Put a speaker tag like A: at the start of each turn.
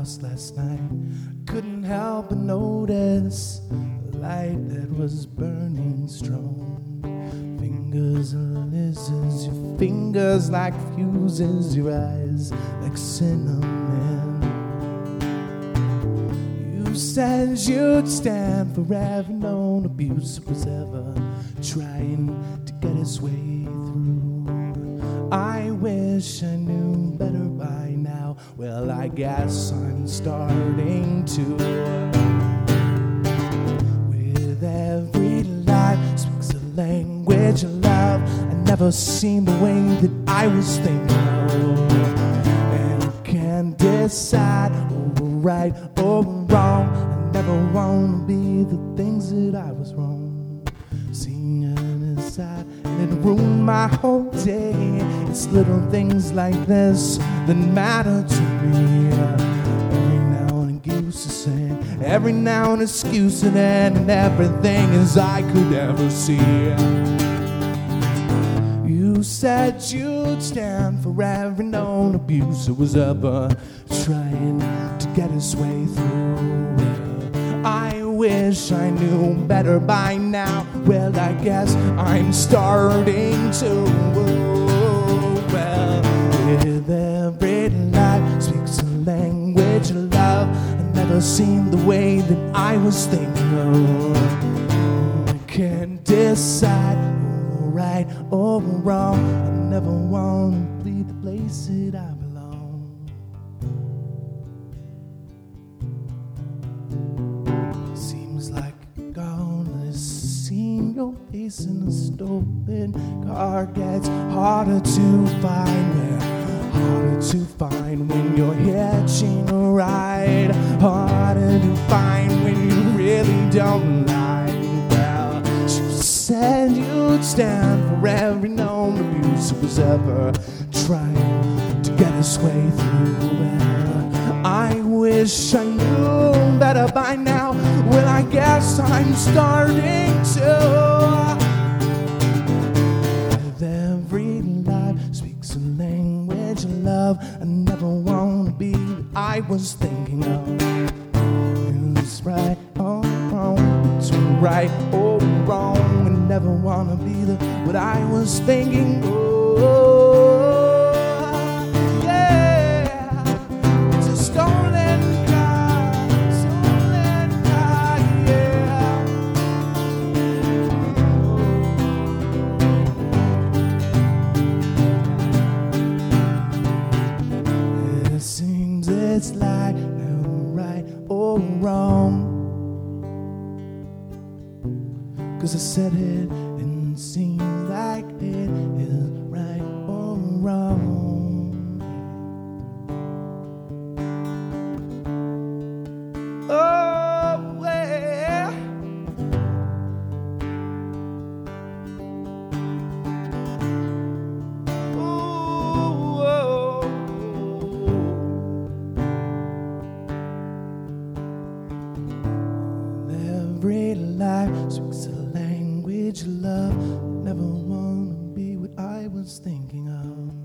A: house last night. Couldn't help but notice the light that was burning strong. Fingers are lizards, your fingers like fuses, your eyes like cinnamon. You said you'd stand forever, no abuser was ever trying to get his way through. I wish I knew better by now. Well, I guess I'm starting to. With every life speaks a language of love. I never seen the way that I was thinking of. And I can't decide over right or wrong. I never want to be the things that I was wrong. Seeing it inside, and it ruined my whole day. It's little things like this that matter to me. Every now and excuse to say, every now and excuse and then everything as I could ever see. You said you'd stand for every known abuser was ever trying to get his way through. I wish I knew better by now. Well, I guess I'm starting to. Well, with every life speaks a language of love. I've never seen the way that I was thinking of. I can't decide right or wrong. I never want to be the place that I belong. Seems like gone. Seeing your face in a stolen car gets harder to find. Yeah, harder to find when you're hitching a ride. Harder to find when you really don't lie. Well, you said you'd stand for every known abuser was ever trying to get his way through. Well, I wish I knew better by now. Well, I guess I'm starting to. With every life speaks a language of love. I never want to be what I was thinking of. It's right or wrong, between right or wrong. I never want to be the what I was thinking. Oh, yeah, it's a stolen car, yeah. It seems it's like no right or wrong. 'Cause I said it and it seems like it is right or wrong. Oh, yeah. Ooh, oh. Every life speaks a language of love. Never want to be what I was thinking of.